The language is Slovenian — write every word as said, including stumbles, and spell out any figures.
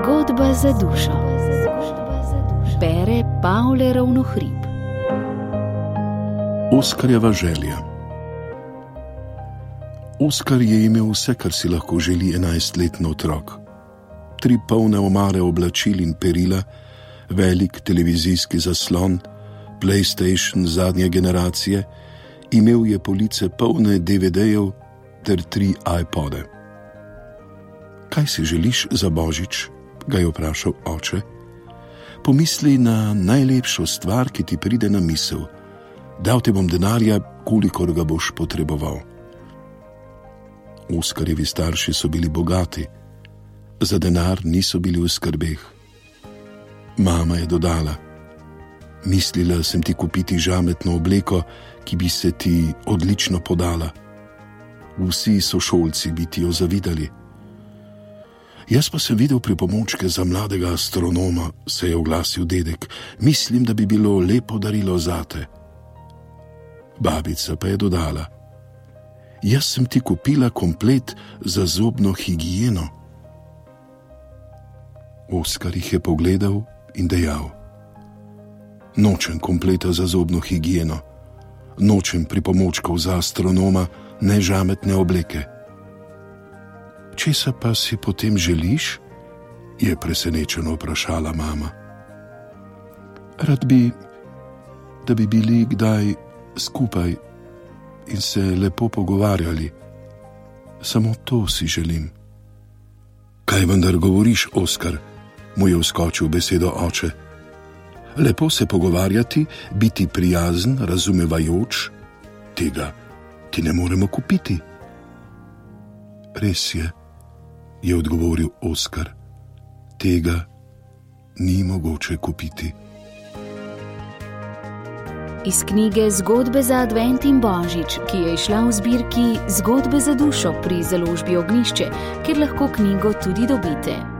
Zgodba za dušo. Bere Pavle Ravnohrib. Oskarjeva želja. Oskar je imel vse, kar si lahko želi enajstletni otrok. Tri polne omare oblačil in perila, velik televizijski zaslon, PlayStation zadnje generacije, imel je police polne D V D-jev ter tri iPode. Kaj si želiš za božič? Ga je vprašal oče. Pomisli na najlepšo stvar, ki ti pride na misel. Dal ti bom denarja, kolikor ga boš potreboval. Oskarjevi starši so bili bogati, za denar niso bili v skrbeh. Mama je dodala: mislila sem ti kupiti žametno obleko, ki bi se ti odlično podala. Vsi sošolci bi ti jo zavidali. Jaz pa sem videl pripomočke za mladega astronoma, se je oglasil dedek. Mislim, da bi bilo lepo darilo zate. Babica pa je dodala: jaz sem ti kupila komplet za zobno higieno. Oskar jih je pogledal in dejal: nočem kompleta za zobno higieno, nočem pripomočkov za astronoma, ne žametne obleke. Česa pa si potem želiš? Je presenečeno vprašala mama. Rad bi, da bi bili kdaj skupaj in se lepo pogovarjali. Samo to si želim. Kaj vendar govoriš, Oskar? Mu je vskočil besedo oče. Lepo se pogovarjati, biti prijazen, razumevajoč, tega ti ne moremo kupiti. Res je, je odgovoril Oskar, tega ni mogoče kupiti. Iz knjige Zgodbe za advent in božič, ki je izšla v zbirki Zgodbe za dušo pri založbi Ognjišče, kjer lahko knjigo tudi dobite.